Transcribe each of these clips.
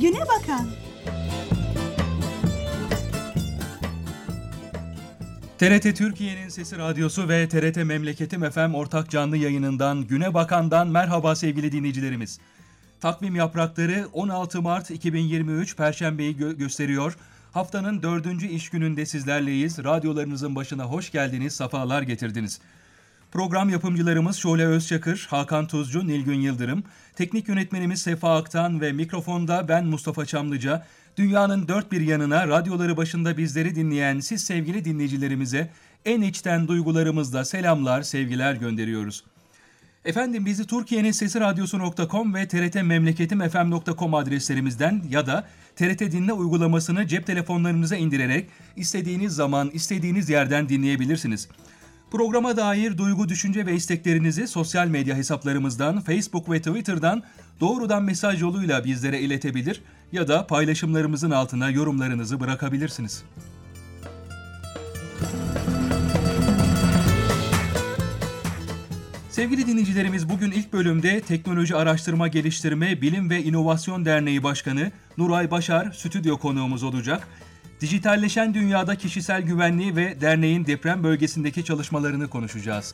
Güne Bakan. TRT Türkiye'nin Sesi Radyosu ve TRT Memleketim FM ortak canlı yayınından Güne Bakan'dan merhaba sevgili dinleyicilerimiz. Takvim yaprakları 16 Mart 2023 Perşembe'yi gösteriyor. Haftanın 4. iş gününde sizlerleyiz. Radyolarınızın başına hoş geldiniz, safalar getirdiniz. Program yapımcılarımız Şule Özçakır, Hakan Tuzcu, Nilgün Yıldırım, teknik yönetmenimiz Sefa Aktan ve mikrofonda ben Mustafa Çamlıca. Dünyanın dört bir yanına radyoları başında bizleri dinleyen siz sevgili dinleyicilerimize en içten duygularımızla selamlar, sevgiler gönderiyoruz. Efendim bizi Türkiye'nin Sesi Radyosu.com ve trtmemleketimfm.com adreslerimizden ya da TRT Dinle uygulamasını cep telefonlarınıza indirerek istediğiniz zaman, istediğiniz yerden dinleyebilirsiniz. Programa dair duygu, düşünce ve isteklerinizi sosyal medya hesaplarımızdan, Facebook ve Twitter'dan doğrudan mesaj yoluyla bizlere iletebilir ya da paylaşımlarımızın altına yorumlarınızı bırakabilirsiniz. Sevgili dinleyicilerimiz, bugün ilk bölümde Teknoloji Araştırma Geliştirme Bilim ve İnovasyon Derneği Başkanı Nuray Başar stüdyo konuğumuz olacak. Dijitalleşen dünyada kişisel güvenliği ve derneğin deprem bölgesindeki çalışmalarını konuşacağız.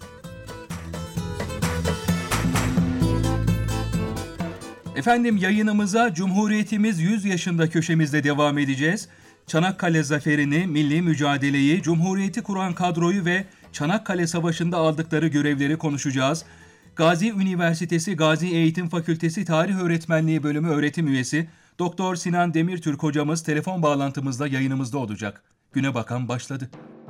Efendim yayınımıza Cumhuriyetimiz 100 yaşında köşemizde devam edeceğiz. Çanakkale zaferini, milli mücadeleyi, Cumhuriyeti kuran kadroyu ve Çanakkale Savaşı'nda aldıkları görevleri konuşacağız. Gazi Üniversitesi Gazi Eğitim Fakültesi Tarih Öğretmenliği Bölümü öğretim üyesi Doktor Sinan Demirtürk hocamız telefon bağlantımızda yayınımızda olacak. Güne Bakan başladı.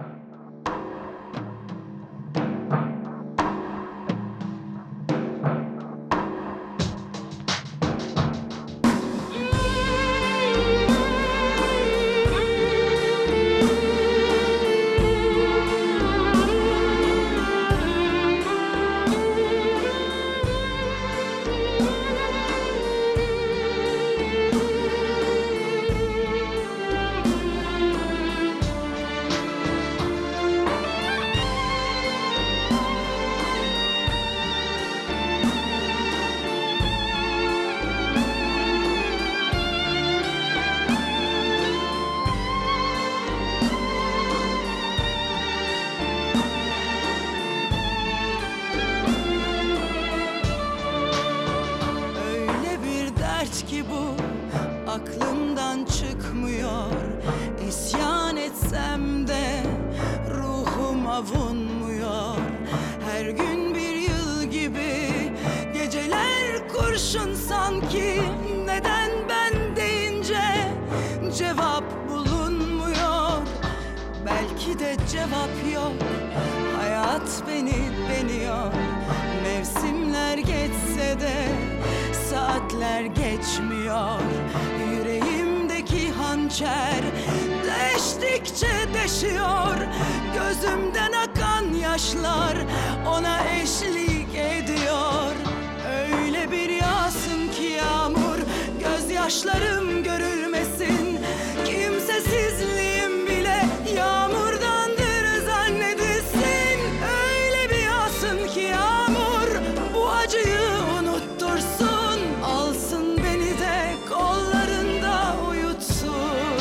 Aklımdan çıkmıyor, isyan etsem de ruhum avunmuyor. Her gün bir yıl gibi, geceler kurşun sanki. Neden ben deyince cevap bulunmuyor? Belki de cevap yok, hayat beni deniyor. Mevsimler geçse de saatler geçmiyor. Yüreğimdeki hançer deştikçe deşiyor. Gözümden akan yaşlar ona eşlik ediyor. Öyle bir yağsın ki yağmur, gözyaşlarım görülmesin. Kimsesizliğim bile yağmurdandır zannedilsin. Öyle bir yağsın ki yağmur bu acıyı unuttursun. Alsın beni de kollarında uyutsun.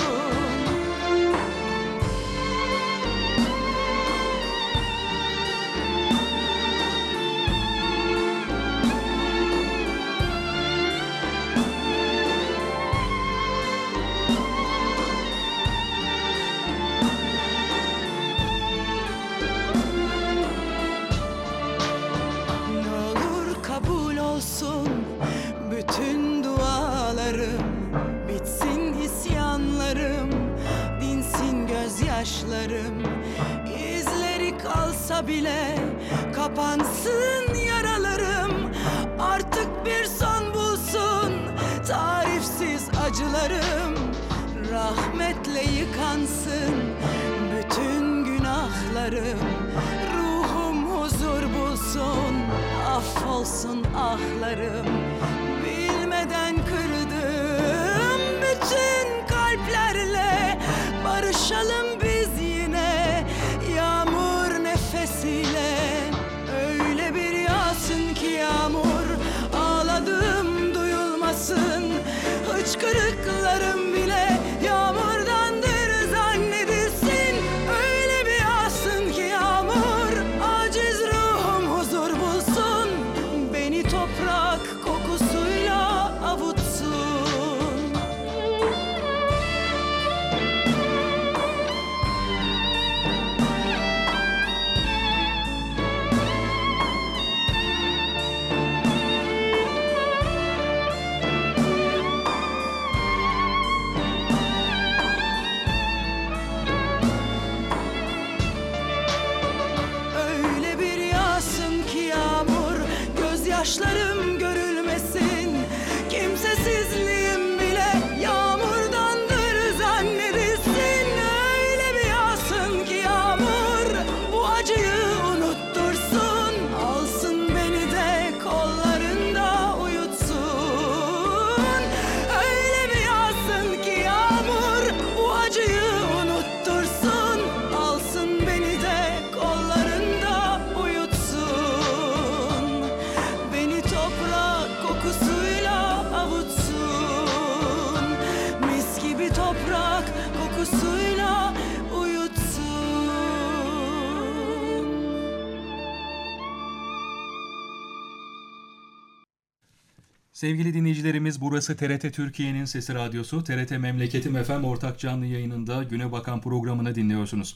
Ne olur kabul olsun bütün dualarım, bitsin isyanlarım, dinsin gözyaşlarım. İzleri kalsa bile kapansın yaralarım. Artık bir son bulsun tarifsiz acılarım. Rahmetle yıkansın bütün günahlarım. Ruhum huzur bulsun, affolsun ahlarım. Bilmeden kırdığım bütün kalplerle barışalım biz yine yağmur nefesiyle. Öyle bir yağsın ki yağmur, ağladım duyulmasın. Hıçkırıklar gözyaşlarım bile yağmurdandır zannedersin. Öyle bir yağsın ki yağmur, aciz ruhum huzur bulsun. Beni toprak kokusuyla avutsun. Öyle bir yağsın ki yağmur, gözyaşlarım görülmesin. Kimsesizliğim bile yağmurdandır zannedersin. Öyle bir yağsın ki yağmur, bu acıyı unuttursun. Alsın beni de kollarında uyutsun. Öyle bir yağsın ki yağmur, bu acıyı unuttursun. Alsın beni de kollarında uyutsun. Beni toprak kokusuyla avutsun. Mis gibi toprak kokusuyla uyutsun. Sevgili dinleyicilerimiz, burası TRT Türkiye'nin Sesi Radyosu, TRT Memleketim FM ortak canlı yayınında Güne Bakan programını dinliyorsunuz.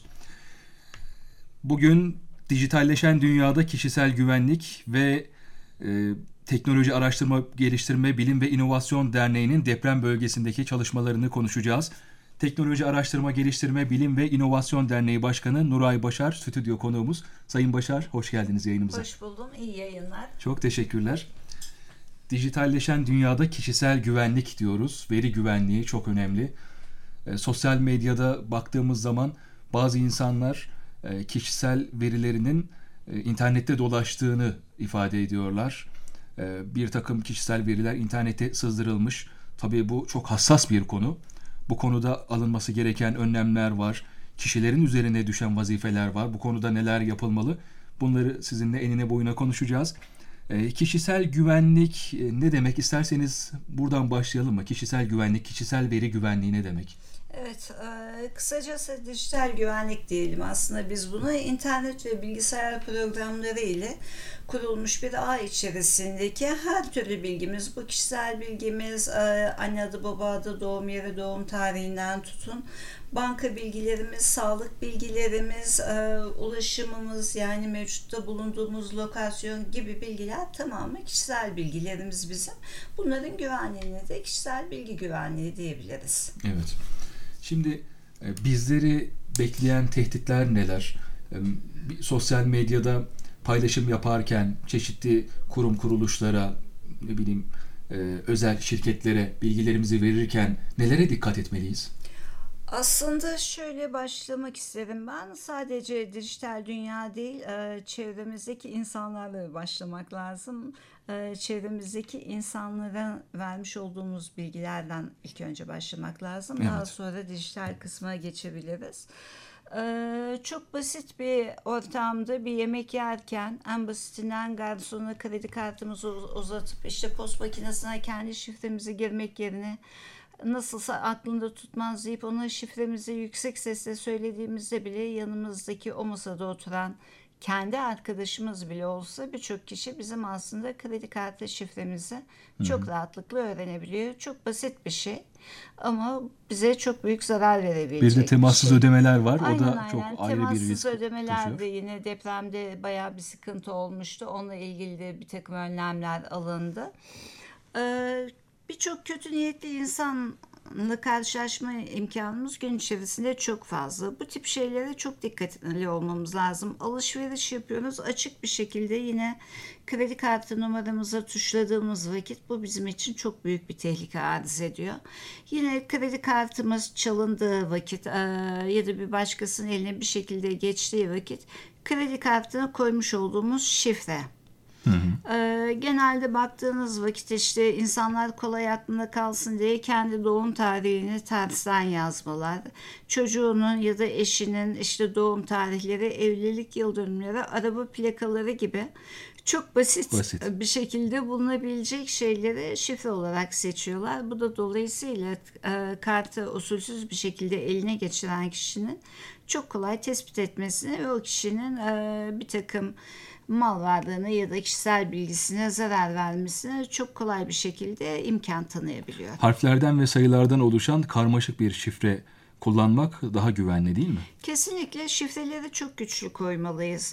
Bugün dijitalleşen dünyada kişisel güvenlik ve Teknoloji Araştırma Geliştirme Bilim ve İnovasyon Derneği'nin deprem bölgesindeki çalışmalarını konuşacağız. Teknoloji Araştırma Geliştirme Bilim ve İnovasyon Derneği Başkanı Nuray Başar stüdyo konuğumuz. Sayın Başar, hoş geldiniz yayınımıza. Hoş buldum, iyi yayınlar. Çok teşekkürler. Dijitalleşen dünyada kişisel güvenlik diyoruz. Veri güvenliği çok önemli. Sosyal medyada baktığımız zaman bazı insanlar kişisel verilerinin internette dolaştığını ifade ediyorlar. Bir takım kişisel veriler internete sızdırılmış. Tabii bu çok hassas bir konu. Bu konuda alınması gereken önlemler var. Kişilerin üzerine düşen vazifeler var. Bu konuda neler yapılmalı? Bunları sizinle enine boyuna konuşacağız. Kişisel güvenlik ne demek? İsterseniz buradan başlayalım mı? Kişisel güvenlik, kişisel veri güvenliği ne demek? Evet, kısacası dijital güvenlik diyelim aslında biz buna. İnternet ve bilgisayar programları ile kurulmuş bir ağ içerisindeki her türlü bilgimiz, bu kişisel bilgimiz, anne adı, baba adı, doğum yeri, doğum tarihinden tutun, banka bilgilerimiz, sağlık bilgilerimiz, ulaşımımız, yani mevcutta bulunduğumuz lokasyon gibi bilgiler tamamı kişisel bilgilerimiz bizim. Bunların güvenliğine de kişisel bilgi güvenliği diyebiliriz. Evet. Şimdi bizleri bekleyen tehditler neler? Sosyal medyada paylaşım yaparken çeşitli kurum kuruluşlara, ne bileyim özel şirketlere bilgilerimizi verirken nelere dikkat etmeliyiz? Aslında şöyle başlamak isterim ben. Sadece dijital dünya değil, çevremizdeki insanlarla başlamak lazım. Çevremizdeki insanlara vermiş olduğumuz bilgilerden ilk önce başlamak lazım. Evet. Daha sonra dijital kısma geçebiliriz. Çok basit bir ortamda bir yemek yerken en basitinden garsona kredi kartımızı uzatıp işte post makinesine kendi şifremizi girmek yerine nasılsa aklında tutmaz deyip ona şifremizi yüksek sesle söylediğimizde bile yanımızdaki o masada oturan kendi arkadaşımız bile olsa birçok kişi bizim aslında kredi kartı şifremizi çok rahatlıkla öğrenebiliyor. Çok basit bir şey ama bize çok büyük zarar verebilecek Bir de temassız ödemeler var. Aynen, O da çok aynen. ayrı bir Temassız risk ödemeler taşıyor. de yine depremde bayağı bir sıkıntı olmuştu. Onunla ilgili de bir takım önlemler alındı. Birçok kötü niyetli insanla karşılaşma imkanımız gün içerisinde çok fazla. Bu tip şeylere çok dikkatli olmamız lazım. Alışveriş yapıyoruz, açık bir şekilde yine kredi kartı numaramıza tuşladığımız vakit bu bizim için çok büyük bir tehlike arz ediyor. Yine kredi kartımız çalındığı vakit ya da bir başkasının eline bir şekilde geçtiği vakit kredi kartına koymuş olduğumuz şifre. Genelde baktığınız vakit işte insanlar kolay aklında kalsın diye kendi doğum tarihini tersten yazmalar. Çocuğunun ya da eşinin işte doğum tarihleri, evlilik yıl dönümleri, araba plakaları gibi Çok basit, Basit. bir şekilde bulunabilecek şeyleri şifre olarak seçiyorlar. Bu da dolayısıyla kartı usulsüz bir şekilde eline geçiren kişinin çok kolay tespit etmesine ve o kişinin bir takım mal varlığına ya da kişisel bilgisine zarar vermesine çok kolay bir şekilde imkan tanıyabiliyor. Harflerden ve sayılardan oluşan karmaşık bir şifre kullanmak daha güvenli değil mi? Kesinlikle şifreleri çok güçlü koymalıyız.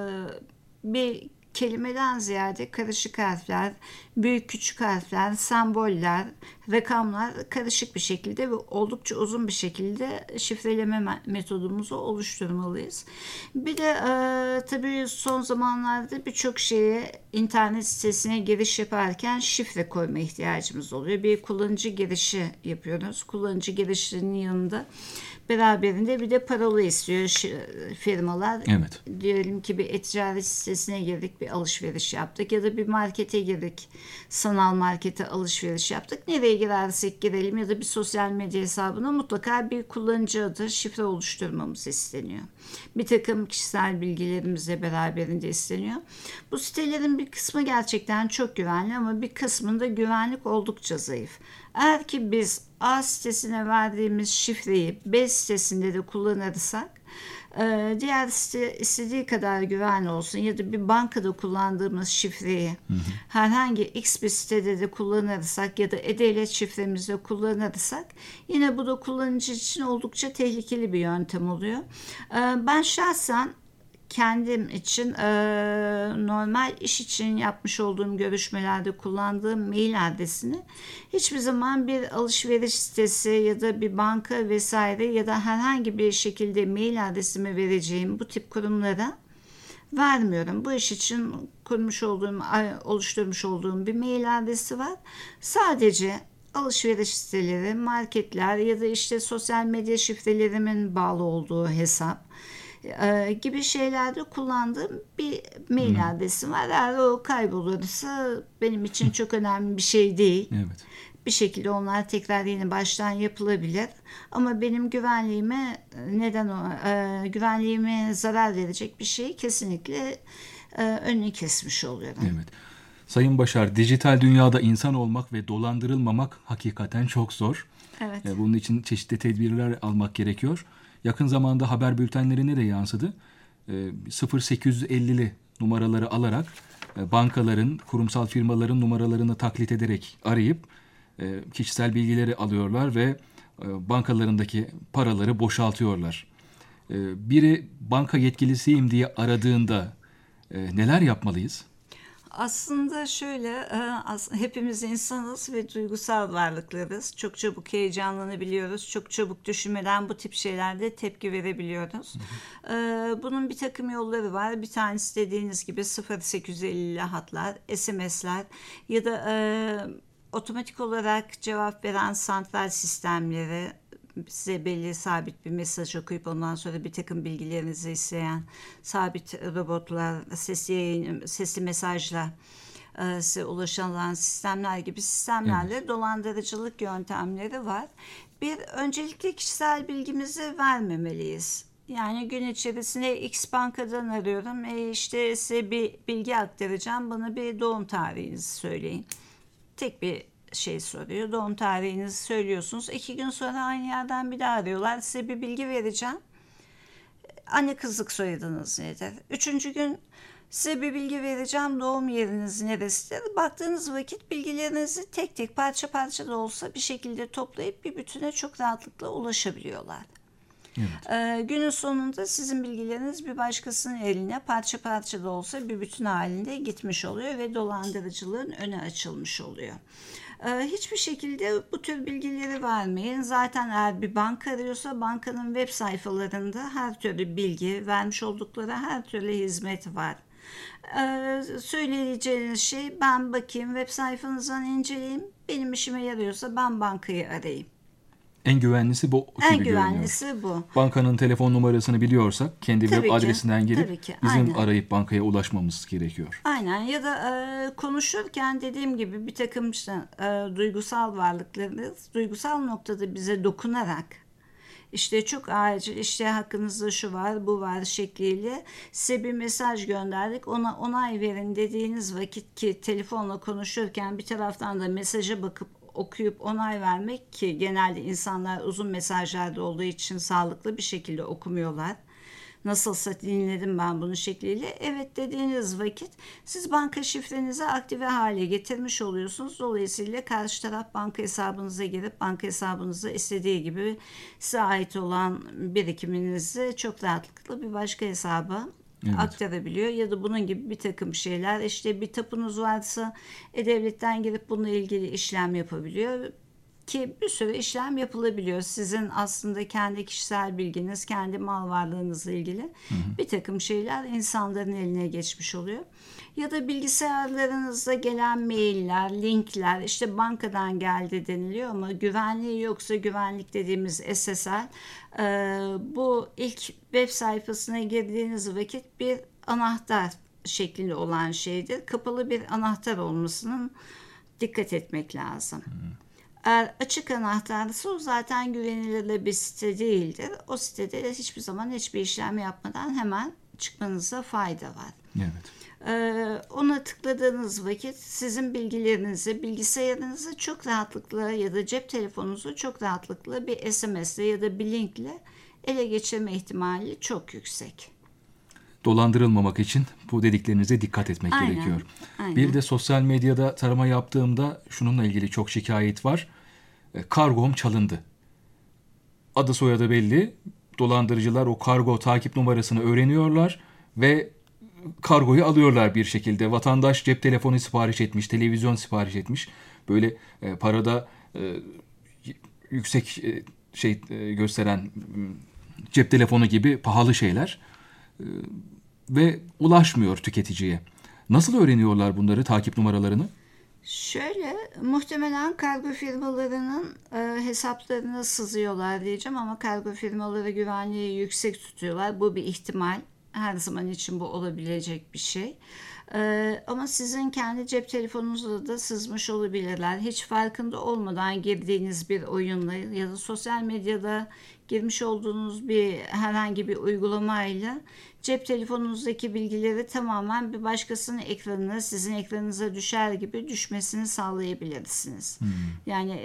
Bir kelimeden ziyade karışık harfler, büyük küçük harfler, semboller, rakamlar karışık bir şekilde ve oldukça uzun bir şekilde şifreleme metodumuzu oluşturmalıyız. Bir de tabii son zamanlarda birçok şeye internet sitesine giriş yaparken şifre koyma ihtiyacımız oluyor. Bir kullanıcı girişi yapıyoruz. Kullanıcı girişinin yanında beraberinde bir de parola istiyor firmalar. Evet. Diyelim ki bir e-ticaret sitesine girdik, bir alışveriş yaptık ya da bir markete girdik, sanal markete alışveriş yaptık. Nereye girersek girelim ya da bir sosyal medya hesabına mutlaka bir kullanıcı adı, şifre oluşturmamız isteniyor. Bir takım kişisel bilgilerimizle beraberinde isteniyor. Bu sitelerin bir kısmı gerçekten çok güvenli ama bir kısmında güvenlik oldukça zayıf. Eğer ki biz A sitesine verdiğimiz şifreyi B sitesinde de kullanırsak diğer site istediği kadar güvenli olsun ya da bir bankada kullandığımız şifreyi herhangi X bir sitede de kullanırsak ya da e-devlet şifremizde kullanırsak yine bu da kullanıcı için oldukça tehlikeli bir yöntem oluyor. Ben şahsen kendim için normal iş için yapmış olduğum görüşmelerde kullandığım mail adresini hiçbir zaman bir alışveriş sitesi ya da bir banka vesaire ya da herhangi bir şekilde mail adresimi vereceğim bu tip kurumlara vermiyorum. Bu iş için oluşturmuş olduğum bir mail adresi var. Sadece alışveriş siteleri, marketler ya da işte sosyal medya şifrelerimin bağlı olduğu hesap gibi şeylerde kullandığım bir mail adresim var. Eğer o kaybolursa benim için çok önemli bir şey değil. Evet. Bir şekilde onlar tekrar yeni baştan yapılabilir. Ama benim güvenliğime zarar verecek bir şeyi kesinlikle önünü kesmiş oluyorum. Evet. Sayın Başar, dijital dünyada insan olmak ve dolandırılmamak hakikaten çok zor. Evet. Bunun için çeşitli tedbirler almak gerekiyor. Yakın zamanda haber bültenlerine de yansıdı. 0850'li numaraları alarak bankaların, kurumsal firmaların numaralarını taklit ederek arayıp kişisel bilgileri alıyorlar ve bankalarındaki paraları boşaltıyorlar. Biri banka yetkilisiyim diye aradığında neler yapmalıyız? Aslında şöyle, hepimiz insanız ve duygusal varlıklarız. Çok çabuk heyecanlanabiliyoruz. Çok çabuk düşünmeden bu tip şeylerde tepki verebiliyoruz. Bunun bir takım yolları var. Bir tanesi dediğiniz gibi 0850 hatlar, SMS'ler ya da otomatik olarak cevap veren santral sistemleri, size belli sabit bir mesaj okuyup ondan sonra bir takım bilgilerinizi isteyen sabit robotlar, sesli mesajla size ulaşılan sistemler gibi sistemlerle dolandırıcılık yöntemleri var. Öncelikle kişisel bilgimizi vermemeliyiz. Yani gün içerisinde X bankadan arıyorum. İşte size bir bilgi aktaracağım. Bana bir doğum tarihinizi söyleyin. Tek bir şey soruyor. Doğum tarihinizi söylüyorsunuz. 2 gün sonra aynı yerden bir daha arıyorlar. Size bir bilgi vereceğim. Anne kızlık soyadınız nedir? 3. gün size bir bilgi vereceğim. Doğum yeriniz neresidir? Baktığınız vakit bilgilerinizi tek tek parça parça da olsa bir şekilde toplayıp bir bütüne çok rahatlıkla ulaşabiliyorlar. Evet. Günün sonunda sizin bilgileriniz bir başkasının eline parça parça da olsa bir bütün halinde gitmiş oluyor ve dolandırıcılığın önü açılmış oluyor. Hiçbir şekilde bu tür bilgileri vermeyin. Zaten eğer bir banka arıyorsa bankanın web sayfalarında her türlü bilgi, vermiş oldukları her türlü hizmet var. Söyleyeceğiniz şey, ben bakayım web sayfanızdan inceleyeyim, benim işime yarıyorsa ben bankayı arayayım. En güvenlisi bu gibi görünüyor. En güvenlisi bu. Bankanın telefon numarasını biliyorsak kendi Tabii web ki, adresinden girip tabii ki, bizim aynen. arayıp bankaya ulaşmamız gerekiyor. Aynen, ya da konuşurken dediğim gibi bir takım duygusal varlıklarınız duygusal noktada bize dokunarak işte çok acil, işte hakkınızda şu var, bu var şekliyle size bir mesaj gönderdik. Ona onay verin dediğiniz vakit, ki telefonla konuşurken bir taraftan da mesaja bakıp okuyup onay vermek, ki genelde insanlar uzun mesajlarda olduğu için sağlıklı bir şekilde okumuyorlar. Nasılsa dinledim ben bunu şekliyle. Evet dediğiniz vakit siz banka şifrenizi aktive hale getirmiş oluyorsunuz. Dolayısıyla karşı taraf banka hesabınıza girip banka hesabınıza istediği gibi size ait olan birikiminizi çok rahatlıkla bir başka hesaba aktarabiliyor. Ya da bunun gibi bir takım şeyler, işte bir tapunuz varsa devletten girip bununla ilgili işlem yapabiliyor. Ki bir sürü işlem yapılabiliyor. Sizin aslında kendi kişisel bilginiz, kendi mal varlığınızla ilgili bir takım şeyler insanların eline geçmiş oluyor. Ya da bilgisayarlarınızda gelen mailler, linkler, işte bankadan geldi deniliyor ama güvenliği yoksa, güvenlik dediğimiz SSL, bu ilk web sayfasına girdiğiniz vakit bir anahtar şeklinde olan şeydir. Kapalı bir anahtar olmasının dikkat etmek lazım. Eğer açık anahtarlısı o zaten güvenilir bir site değildir. O sitede hiçbir zaman hiçbir işlem yapmadan hemen çıkmanıza fayda var. Evet. Ona tıkladığınız vakit sizin bilgilerinizi, bilgisayarınızı çok rahatlıkla ya da cep telefonunuzu çok rahatlıkla bir SMS'le ya da bir linkle ele geçirme ihtimali çok yüksek. Dolandırılmamak için bu dediklerinize dikkat etmek gerekiyor. Aynen. Bir de sosyal medyada tarama yaptığımda şununla ilgili çok şikayet var. Kargom çalındı. Adı soyadı belli. Dolandırıcılar o kargo takip numarasını öğreniyorlar ve kargoyu alıyorlar bir şekilde. Vatandaş cep telefonu sipariş etmiş, televizyon sipariş etmiş. Böyle parada yüksek gösteren cep telefonu gibi pahalı şeyler. Ve ulaşmıyor tüketiciye. Nasıl öğreniyorlar bunları, takip numaralarını? Şöyle, muhtemelen kargo firmalarının hesaplarına sızıyorlar diyeceğim ama kargo firmaları güvenliği yüksek tutuyorlar. Bu bir ihtimal. Her zaman için bu olabilecek bir şey. Ama sizin kendi cep telefonunuzda da sızmış olabilirler. Hiç farkında olmadan girdiğiniz bir oyunla ya da sosyal medyada girmiş olduğunuz bir herhangi bir uygulamayla cep telefonunuzdaki bilgileri tamamen bir başkasının ekranına, sizin ekranınıza düşer gibi düşmesini sağlayabilirsiniz. Yani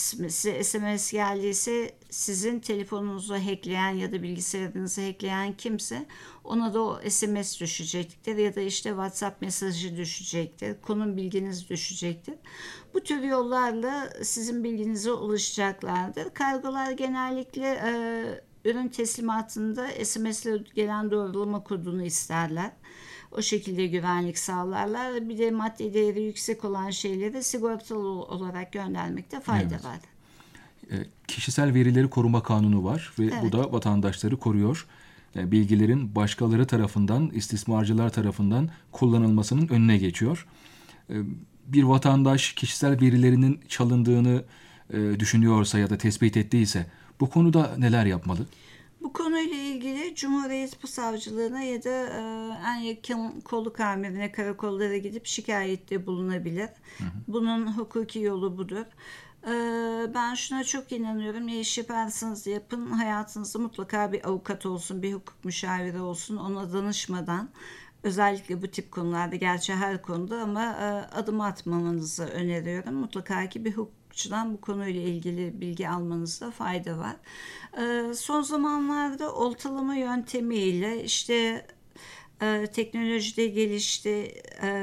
SMS geldiyse sizin telefonunuzu hackleyen ya da bilgisayarınızı hackleyen kimse ona da o SMS düşecektir ya da işte WhatsApp mesajı düşecektir, konum bilginiz düşecektir. Bu tür yollarla sizin bilginize ulaşacaklardır. Kargolar genellikle ürün teslimatında SMS'le gelen doğrulama kodunu isterler. O şekilde güvenlik sağlarlar. Bir de maddi değeri yüksek olan şeyleri sigortalı olarak göndermekte fayda var. Kişisel verileri koruma kanunu var ve bu da vatandaşları koruyor. Bilgilerin başkaları tarafından, istismarcılar tarafından kullanılmasının önüne geçiyor. Bir vatandaş kişisel verilerinin çalındığını düşünüyorsa ya da tespit ettiyse bu konuda neler yapmalı? Bu konuyla ilgili Cumhuriyet Savcılığına ya da en yakın kolluk amirine, karakollara gidip şikayette bulunabilir. Bunun hukuki yolu budur. Ben şuna çok inanıyorum. Ne iş yaparsanız yapın, hayatınızda mutlaka bir avukat olsun, bir hukuk müşaviri olsun. Ona danışmadan, özellikle bu tip konularda, gerçi her konuda ama adım atmamanızı öneriyorum. Mutlaka ki bir hukukçudan bu konuyla ilgili bilgi almanızda fayda var. Son zamanlarda oltalama yöntemiyle işte teknolojide gelişti,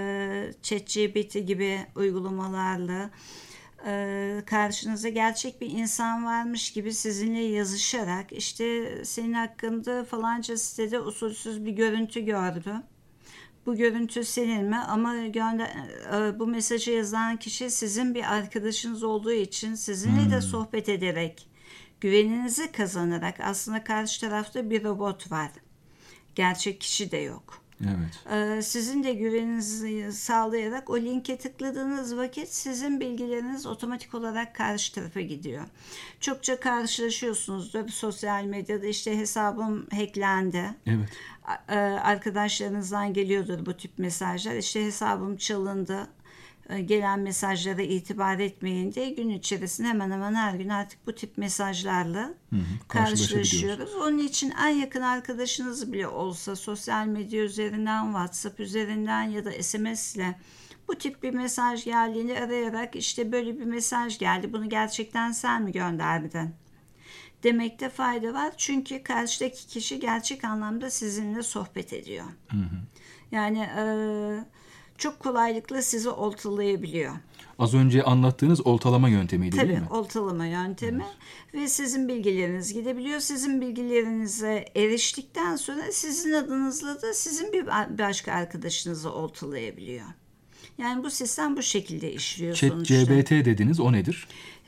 ChatGPT gibi uygulamalarla karşınıza gerçek bir insan varmış gibi sizinle yazışarak işte senin hakkında falanca sitede usulsüz bir görüntü gördüm. Bu görüntü senin mi? Ama bu mesajı yazan kişi sizin bir arkadaşınız olduğu için sizinle de sohbet ederek, güveninizi kazanarak, aslında karşı tarafta bir robot var. Gerçek kişi de yok. Evet. Sizin de güveninizi sağlayarak o linke tıkladığınız vakit sizin bilgileriniz otomatik olarak karşı tarafa gidiyor. Çokça karşılaşıyorsunuzdur sosyal medyada, işte hesabım hacklendi. Evet. Arkadaşlarınızdan geliyordur bu tip mesajlar. İşte hesabım çalındı. gelen mesajlara itibar etmeyin diye gün içerisinde hemen hemen her gün artık bu tip mesajlarla karşılaşıyoruz. Onun için en yakın arkadaşınız bile olsa sosyal medya üzerinden, WhatsApp üzerinden ya da SMS ile bu tip bir mesaj geldiğini arayarak işte böyle bir mesaj geldi, bunu gerçekten sen mi gönderdin demekte fayda var. Çünkü karşıdaki kişi gerçek anlamda sizinle sohbet ediyor. Yani çok kolaylıkla sizi oltalayabiliyor. Az önce anlattığınız oltalama yöntemiydi değil mi? Tabii oltalama yöntemi ve sizin bilgileriniz gidebiliyor. Sizin bilgilerinize eriştikten sonra sizin adınızla da sizin bir başka arkadaşınızı oltalayabiliyor. Yani bu sistem bu şekilde işliyor sonuçta. ChatGPT dediniz, o nedir?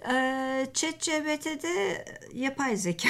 ChatGPT'de yapay zeka.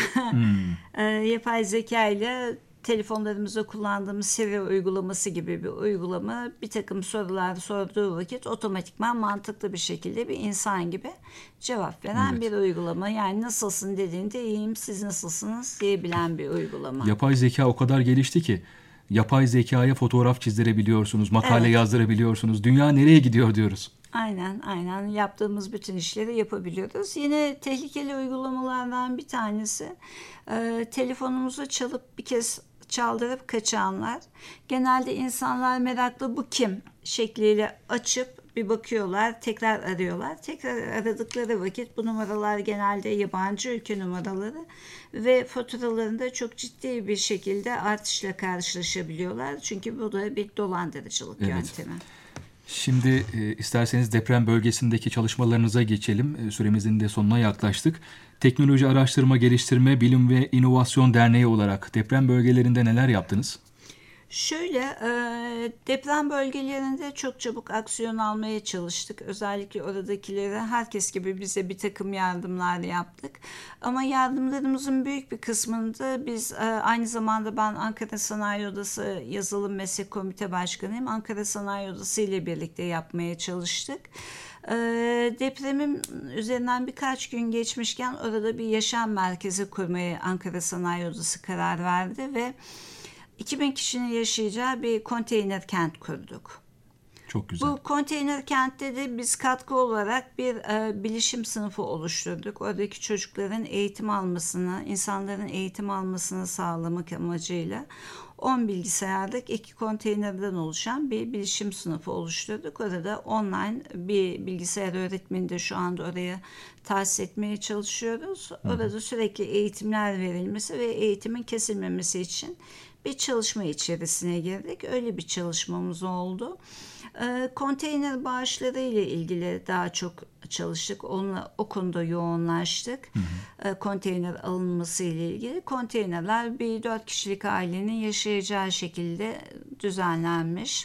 Yapay zeka ile telefonlarımızda kullandığımız Siri uygulaması gibi bir uygulama, bir takım sorular sorduğu vakit otomatikman mantıklı bir şekilde bir insan gibi cevap veren bir uygulama. Yani nasılsın dediğinde iyiyim, siz nasılsınız diyebilen bir uygulama. Yapay zeka o kadar gelişti ki yapay zekaya fotoğraf çizdirebiliyorsunuz, makale yazdırabiliyorsunuz. Dünya nereye gidiyor diyoruz. Aynen yaptığımız bütün işleri yapabiliyoruz. Yine tehlikeli uygulamalardan bir tanesi telefonumuzu çalıp bir kez çaldırıp kaçanlar. Genelde insanlar meraklı, bu kim şekliyle açıp bir bakıyorlar, tekrar arıyorlar. Tekrar aradıkları vakit bu numaralar genelde yabancı ülke numaraları ve faturalarında çok ciddi bir şekilde artışla karşılaşabiliyorlar. Çünkü bu da bir dolandırıcılık yöntemi. Şimdi isterseniz deprem bölgesindeki çalışmalarınıza geçelim. Süremizin de sonuna yaklaştık. Teknoloji Araştırma Geliştirme Bilim ve İnovasyon Derneği olarak deprem bölgelerinde neler yaptınız? Şöyle, deprem bölgelerinde çok çabuk aksiyon almaya çalıştık. Özellikle oradakilere herkes gibi bize bir takım yardımlar yaptık. Ama yardımlarımızın büyük bir kısmında biz aynı zamanda ben Ankara Sanayi Odası Yazılım Meslek Komite Başkanıyım. Ankara Sanayi Odası ile birlikte yapmaya çalıştık. Depremin üzerinden birkaç gün geçmişken orada bir yaşam merkezi kurmaya Ankara Sanayi Odası karar verdi ve 2000 kişinin yaşayacağı bir konteyner kent kurduk. Çok güzel. Bu konteyner kentte de biz katkı olarak bir bilişim sınıfı oluşturduk. Oradaki çocukların eğitim almasını, insanların eğitim almasını sağlamak amacıyla 10 bilgisayarlık 2 konteynerden oluşan bir bilişim sınıfı oluşturduk. Orada online bir bilgisayar öğretmeni de şu anda oraya tahsis etmeye çalışıyoruz. Orada sürekli eğitimler verilmesi ve eğitimin kesilmemesi için bir çalışma içerisine girdik. Öyle bir çalışmamız oldu. Konteyner bağışları ile ilgili daha çok çalıştık. O konuda yoğunlaştık. Konteyner alınması ile ilgili. Konteynerler bir 4 kişilik ailenin yaşayacağı şekilde düzenlenmiş.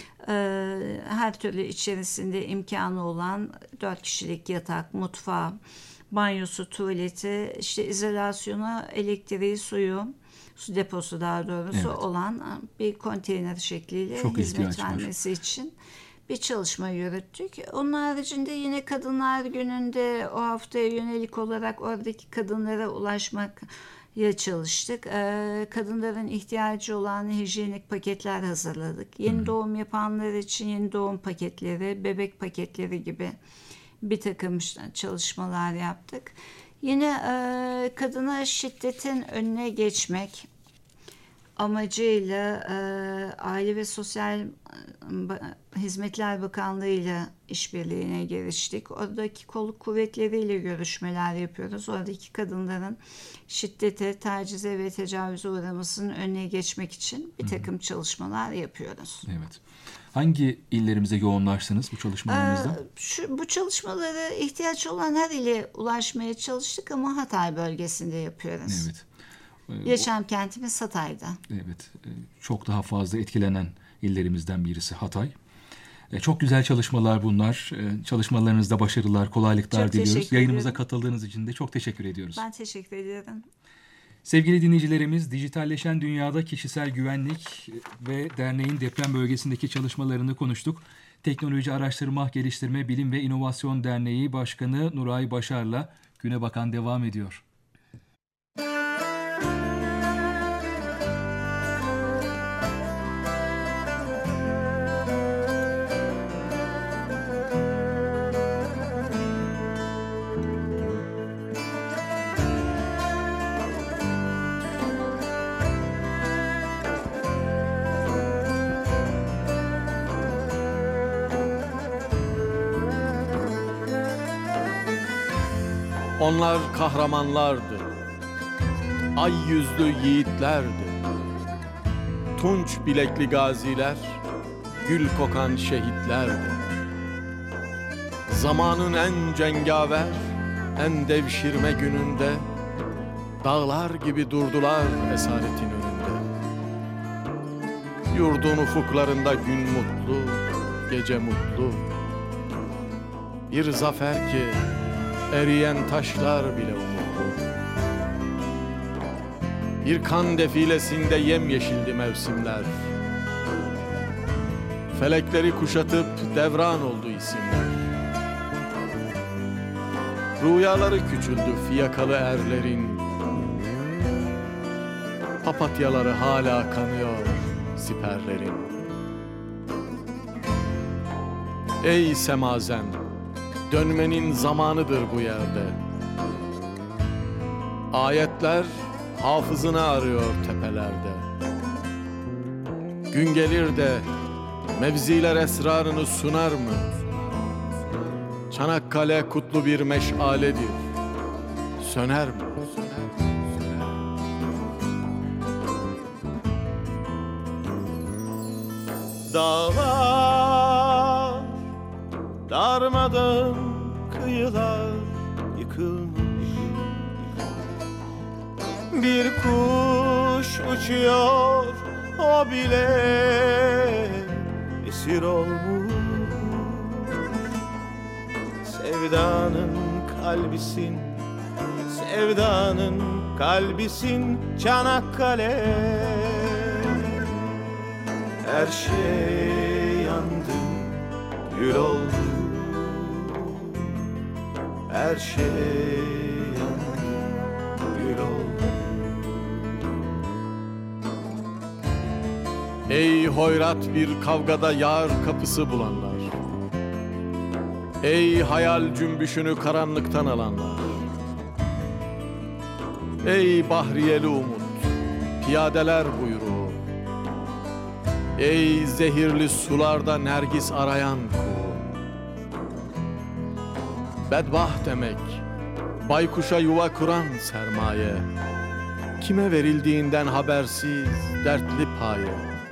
Her türlü içerisinde imkanı olan 4 kişilik yatak, mutfağı, banyosu, tuvaleti, işte izolasyonu, elektriği, suyu, su deposu daha doğrusu olan bir konteyner şekliyle çok hizmet vermesi için bir çalışma yürüttük. Onun haricinde yine Kadınlar Günü'nde o haftaya yönelik olarak oradaki kadınlara ulaşmak çalıştık. Kadınların ihtiyacı olan hijyenik paketler hazırladık. Yeni doğum yapanlar için yeni doğum paketleri, bebek paketleri gibi bir takım çalışmalar yaptık. Yine kadına şiddetin önüne geçmek amacıyla Aile ve Sosyal Hizmetler Bakanlığı ile işbirliğine giriştik. Oradaki kolluk kuvvetleriyle görüşmeler yapıyoruz. Oradaki kadınların şiddete, tacize ve tecavüze uğramasının önüne geçmek için bir takım çalışmalar yapıyoruz. Evet. Hangi illerimize yoğunlaştınız bu çalışmalarınızda? Bu çalışmalara ihtiyaç olan her ile ulaşmaya çalıştık ama Hatay bölgesinde yapıyoruz. Evet. Yaşam kentimiz Hatay'da. Evet. Çok daha fazla etkilenen illerimizden birisi Hatay. Çok güzel çalışmalar bunlar. Çalışmalarınızda başarılar, kolaylıklar çok diliyoruz. Yayınımıza katıldığınız için de çok teşekkür ediyoruz. Ben teşekkür ediyorum. Sevgili dinleyicilerimiz, dijitalleşen dünyada kişisel güvenlik ve derneğin deprem bölgesindeki çalışmalarını konuştuk. Teknoloji Araştırma Geliştirme Bilim ve İnovasyon Derneği Başkanı Nuray Başar'la Güne Bakan devam ediyor. Onlar kahramanlardı, ay yüzlü yiğitlerdi. Tunç bilekli gaziler, gül kokan şehitlerdi. Zamanın en cengaver, en devşirme gününde dağlar gibi durdular esaretin önünde. Yurdun ufuklarında gün mutlu, gece mutlu. Bir zafer ki eriyen taşlar bile umutlu. Bir kan defilesinde yemyeşildi mevsimler. Felekleri kuşatıp devran oldu isimler. Rüyaları küçüldü fiyakalı erlerin. Papatyaları hala kanıyor siperlerin. Ey semazen, dönmenin zamanıdır bu yerde. Ayetler hafızını arıyor tepelerde. Gün gelir de mevziler esrarını sunar mı? Çanakkale kutlu bir meşaledir. Söner mi? Dağlar darmadağın, kıyılar yıkılmış. Bir kuş uçuyor, o bile esir olmuş. Sevdanın kalbisin, sevdanın kalbisin Çanakkale. Her şey yandı, gül oldu. Her şey yandı, gül oldu. Ey hoyrat bir kavgada yar kapısı bulanlar. Ey hayal cümbüşünü karanlıktan alanlar. Ey bahriyeli umut, piyadeler buyruğu. Ey zehirli sularda nergis arayan kuğu. Bedbaht demek, baykuşa yuva kuran sermaye. Kime verildiğinden habersiz dertli paye.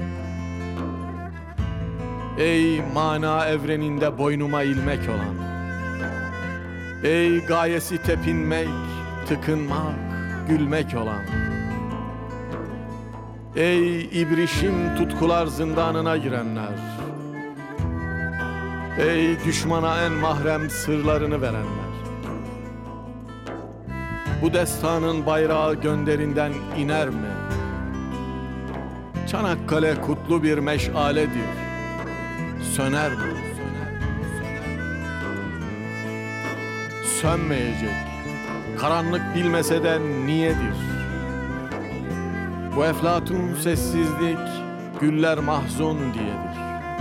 Ey mana evreninde boynuma ilmek olan. Ey gayesi tepinmek, tıkınmak, gülmek olan. Ey ibrişim tutkular zindanına girenler. Ey düşmana en mahrem sırlarını verenler. Bu destanın bayrağı gönderinden iner mi? Çanakkale kutlu bir meşaledir. Söner mi? Sönmeyecek. Karanlık bilmese de niyedir? Bu eflatun sessizlik, güller mahzun diyedir.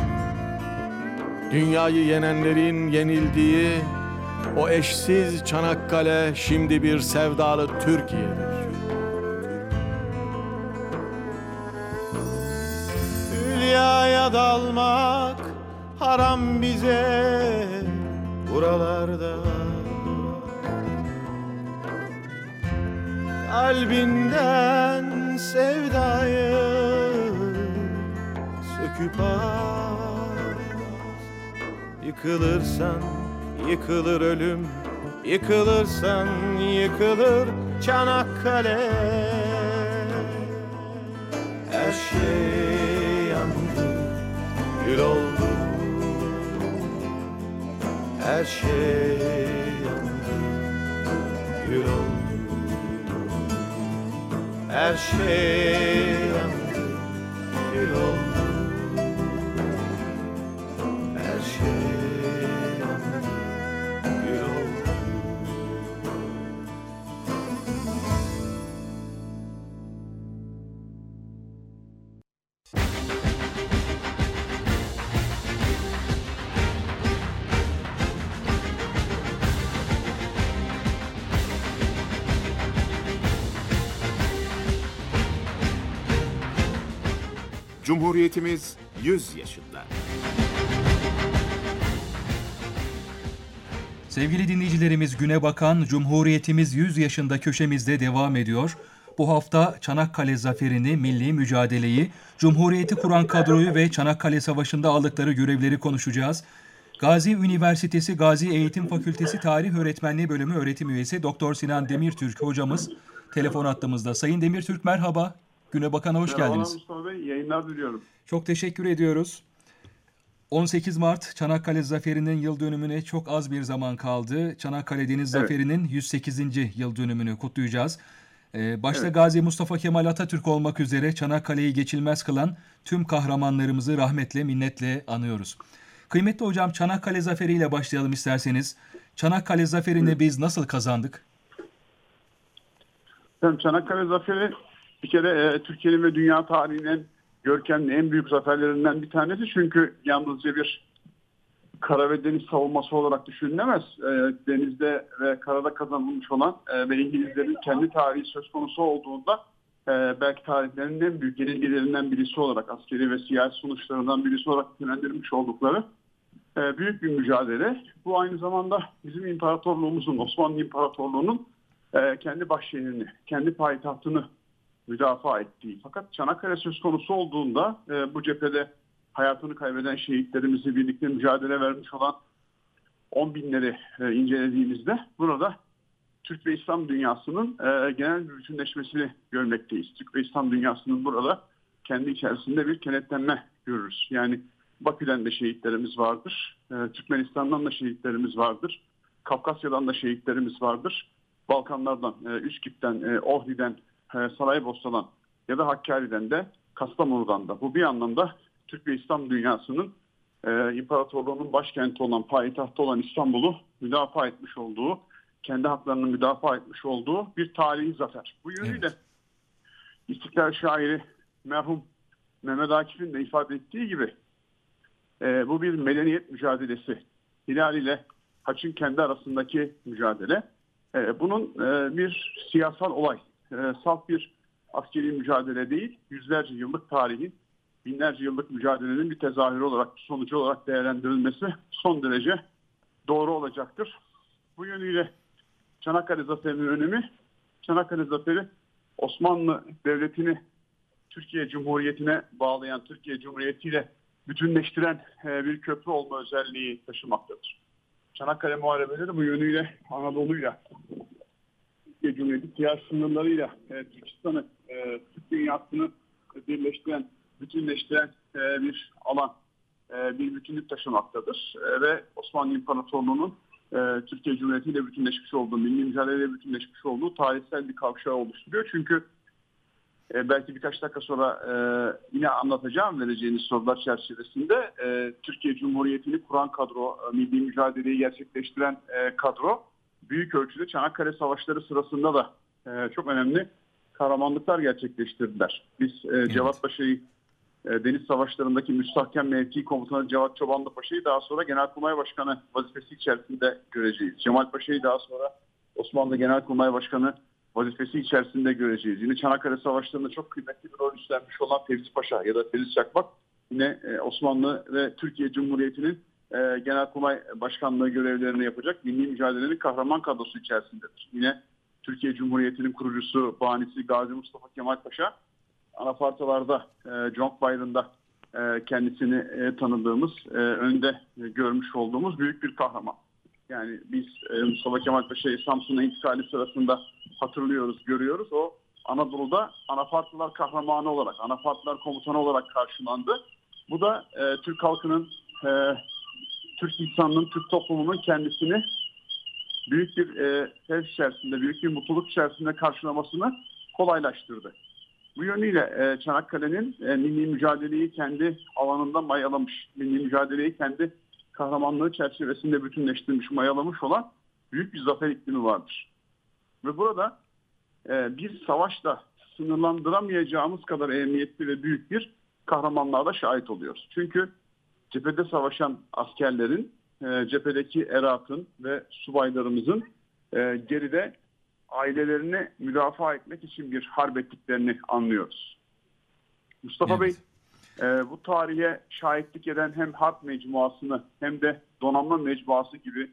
Dünyayı yenenlerin yenildiği o eşsiz Çanakkale şimdi bir sevdalı Türkiye'dir. Hülyaya dalmak haram bize buralarda. Kalbinden sevdayı söküp al. Yıkılırsan yıkılır ölüm, yıkılırsan yıkılır Çanakkale. Her şey yandı, gül oldu. Her şey yandı, gül oldu. Her şey yandı, gül oldu. Her şey yandı, gül oldu. Cumhuriyetimiz 100 yaşında. Sevgili dinleyicilerimiz, Güne Bakan Cumhuriyetimiz 100 yaşında köşemizde devam ediyor. Bu hafta Çanakkale zaferini, milli mücadeleyi, Cumhuriyeti kuran kadroyu ve Çanakkale Savaşı'nda aldıkları görevleri konuşacağız. Gazi Üniversitesi Gazi Eğitim Fakültesi Tarih Öğretmenliği Bölümü öğretim üyesi Dr. Sinan Demirtürk hocamız telefon hattımızda. Sayın Demirtürk merhaba. Güne Bakan'a hoş geldiniz. Merhaba Mustafa Bey, yayınlar diliyorum. Çok teşekkür ediyoruz. 18 Mart Çanakkale Zaferi'nin yıl dönümüne çok az bir zaman kaldı. Çanakkale Deniz Zaferi'nin 108. yıl dönümünü kutlayacağız. Başta Gazi Mustafa Kemal Atatürk olmak üzere Çanakkale'yi geçilmez kılan tüm kahramanlarımızı rahmetle, minnetle anıyoruz. Kıymetli hocam, Çanakkale Zaferi ile başlayalım isterseniz. Çanakkale Zaferi'ni biz nasıl kazandık? Çanakkale Zaferi bir kere Türkiye'nin ve dünya tarihinin görkemli en büyük zaferlerinden bir tanesi. Çünkü yalnızca bir kara ve deniz savunması olarak düşünülemez. Denizde ve karada kazanılmış olan ve İngilizlerin kendi tarihi söz konusu olduğunda belki tarihlerinin en büyük yenilgilerinden birisi olarak, askeri ve siyasi sonuçlarından birisi olarak nitelendirilmiş oldukları büyük bir mücadele. Bu aynı zamanda bizim imparatorluğumuzun, Osmanlı İmparatorluğu'nun kendi başşehrini, kendi payitahtını müdafaa ettiği. Fakat Çanakkale söz konusu olduğunda bu cephede hayatını kaybeden şehitlerimizle birlikte mücadele vermiş olan 10 binleri incelediğimizde burada Türk ve İslam dünyasının genel bir bütünleşmesini görmekteyiz. Türk ve İslam dünyasının burada kendi içerisinde bir kenetlenme görürüz. Yani Bakü'den de şehitlerimiz vardır, Türkmenistan'dan da şehitlerimiz vardır, Kafkasya'dan da şehitlerimiz vardır, Balkanlardan, Üsküp'ten, Ohri'den, Saraybosna'dan ya da Hakkari'den de, Kastamonu'dan da. Bu bir anlamda Türk ve İslam dünyasının imparatorluğunun başkenti olan, payitahtı olan İstanbul'u müdafaa etmiş olduğu, kendi haklarını müdafaa etmiş olduğu bir tarihi zafer. Bu yönüyle İstiklal şairi merhum Mehmet Akif'in de ifade ettiği gibi bu bir medeniyet mücadelesi. Hilal ile Haç'ın kendi arasındaki mücadele. Bunun bir siyasal olay, salt bir askeri mücadele değil, yüzlerce yıllık tarihin, binlerce yıllık mücadelenin bir tezahürü olarak, sonucu olarak değerlendirilmesi son derece doğru olacaktır. Bu yönüyle Çanakkale Zaferi'nin önemi, Çanakkale Zaferi Osmanlı Devleti'ni Türkiye Cumhuriyeti'ne bağlayan, Türkiye Cumhuriyeti ile bütünleştiren bir köprü olma özelliği taşımaktadır. Çanakkale Muharebeleri bu yönüyle Anadolu'yla, Türkiye Cumhuriyeti siyasi sınırlarıyla Türkistan'ı, Türk dünyasını birleştiren, bütünleştiren bir alan, bir bütünlük taşımaktadır. Ve Osmanlı İmparatorluğu'nun Türkiye Cumhuriyeti ile bütünleşmiş olduğu, milli mücadeleyle bütünleşmiş olduğu tarihsel bir kavşağı oluşturuyor. Çünkü belki birkaç dakika sonra yine anlatacağım vereceğiniz sorular çerçevesinde Türkiye Cumhuriyeti'ni kuran kadro, milli mücadeleyi gerçekleştiren kadro büyük ölçüde Çanakkale Savaşları sırasında da çok önemli kahramanlıklar gerçekleştirdiler. Biz Cevat Paşa'yı, Deniz Savaşları'ndaki müstahkem mevki komutanı Cevat Çobanlı Paşa'yı daha sonra Genelkurmay Başkanı vazifesi içerisinde göreceğiz. Cemal Paşa'yı daha sonra Osmanlı Genelkurmay Başkanı vazifesi içerisinde göreceğiz. Yine Çanakkale Savaşları'nda çok kıymetli bir rol üstlenmiş olan Fevzi Paşa ya da Fevzi Çakmak yine Osmanlı ve Türkiye Cumhuriyeti'nin Genelkurmay Başkanlığı görevlerini yapacak milli mücadelenin kahraman kadrosu içerisindedir. Yine Türkiye Cumhuriyeti'nin kurucusu, banisi Gazi Mustafa Kemal Paşa, anafartalarda, Conk Bayrı'nda kendisini tanıdığımız, önde görmüş olduğumuz büyük bir kahraman. Yani biz Mustafa Kemal Paşa'yı Samsun'a intikali sırasında hatırlıyoruz, görüyoruz. O Anadolu'da anafartalar kahramanı olarak, anafartalar komutanı olarak karşılandı. Bu da Türk halkının, Türk insanının, Türk toplumunun kendisini büyük bir sevgi içerisinde, büyük bir mutluluk içerisinde karşılamasını kolaylaştırdı. Bu yönüyle Çanakkale'nin milli mücadeleyi kendi alanında mayalamış, milli mücadeleyi kendi kahramanlığı çerçevesinde bütünleştirmiş, mayalamış olan büyük bir zafer iklimi vardır. Ve burada bir savaşla sınırlandıramayacağımız kadar ehemmiyetli ve büyük bir kahramanlığa da şahit oluyoruz. Çünkü cephede savaşan askerlerin, cephedeki eratın ve subaylarımızın geride ailelerini müdafaa etmek için bir harp ettiklerini anlıyoruz. Mustafa Bey, bu tarihe şahitlik eden hem harp mecmuasını hem de donanma mecmuası gibi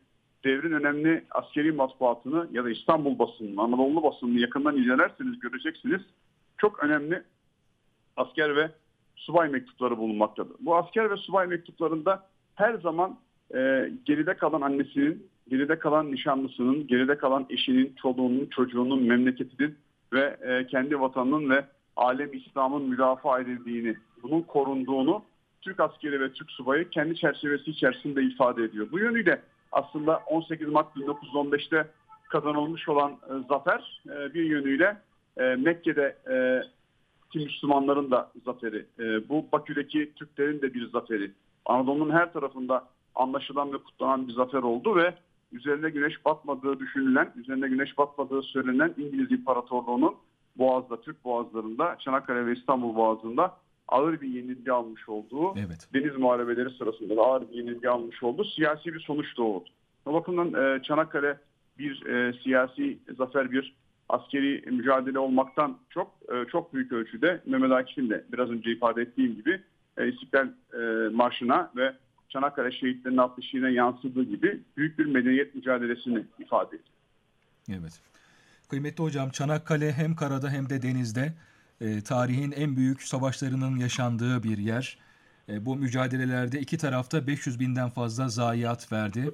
devrin önemli askeri matbuatını ya da İstanbul basınını, Anadolu basınını yakından incelerseniz göreceksiniz. Çok önemli asker ve subay mektupları bulunmaktadır. Bu asker ve subay mektuplarında her zaman geride kalan annesinin, geride kalan nişanlısının, geride kalan eşinin, çoluğunun, çocuğunun, memleketinin ve kendi vatanının ve alem İslam'ın müdafaa edildiğini, bunun korunduğunu Türk askeri ve Türk subayı kendi çerçevesi içerisinde ifade ediyor. Bu yönüyle aslında 18 Mart 1915'te kazanılmış olan zafer bir yönüyle Mekke'de Müslümanların da zaferi, bu Bakü'deki Türklerin de bir zaferi. Anadolu'nun her tarafında anlaşılan ve kutlanan bir zafer oldu ve üzerine güneş batmadığı düşünülen, üzerine güneş batmadığı söylenen İngiliz İmparatorluğu'nun Boğaz'da, Türk Boğazları'nda, Çanakkale ve İstanbul Boğazı'nda ağır bir yenilgi almış olduğu, deniz muharebeleri sırasında da ağır bir yenilgi almış olduğu siyasi bir sonuç doğurdu. O bakımdan Çanakkale bir siyasi zafer, bir askeri mücadele olmaktan çok büyük ölçüde Mehmet Akif'in de biraz önce ifade ettiğim gibi İstiklal Marşı'na ve Çanakkale şehitlerinin adlı şiirine yansıdığı gibi büyük bir medeniyet mücadelesini ifade ediyor. Evet. Kıymetli hocam, Çanakkale hem karada hem de denizde tarihin en büyük savaşlarının yaşandığı bir yer. Bu mücadelelerde iki tarafta 500.000'den fazla zayiat verdi.